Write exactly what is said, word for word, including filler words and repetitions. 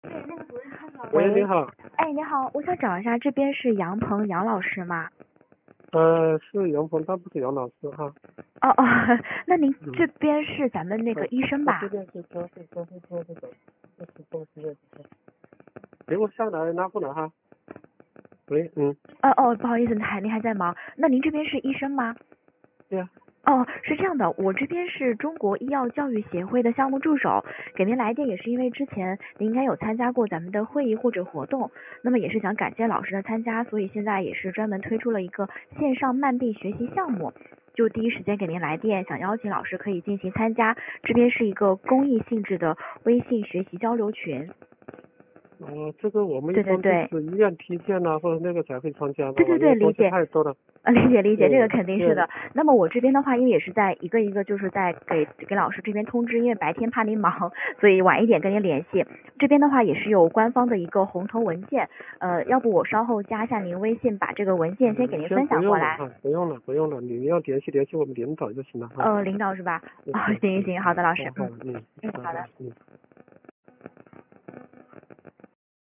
对，那个主任老师。 喂，你喂， 好， 哎，你好，我想找一下，这边是杨鹏杨老师吗？ 呃，是杨鹏，但不是杨老师哈。 哦哦，那您嗯， 这边是咱们那个呃医生吧？ 他这边是他是他是做这个，这是做这个。给我下来拿过来哈。喂，嗯， 哦哦，不好意思，您还您还在忙。那您这边是医生吗？ 对呀、 哦，是这样的，我这边是中国医药教育协会的项目助手，给您来电也是因为之前您应该有参加过咱们的会议或者活动，那么也是想感谢老师的参加，所以现在也是专门推出了一个线上慢病学习项目，就第一时间给您来电，想邀请老师可以进行参加，这边是一个公益性质的微信学习交流群。 呃，这个我们一般都对对对。 是医院推荐呐、或者那个才会参加的嘛， 对对对， 因为东西理解。 太多了。 呃，理解理解，这个对肯定是对， 的。那么我这边的话，因为也是在一个一个就是在给给老师这边通知，因为白天怕您忙，所以晚一点跟您联系。这边的话也是有官方的一个红头文件，呃，要不我稍后加一下您微信，把这个文件先给您分先不享过来。 用了哈，不用了不用了，你要联系联系我们领导就行了哈。 呃，领导是吧？哦， 嗯嗯嗯， 行行，好的，老师，嗯好好，嗯， 嗯，好的。 好好，嗯。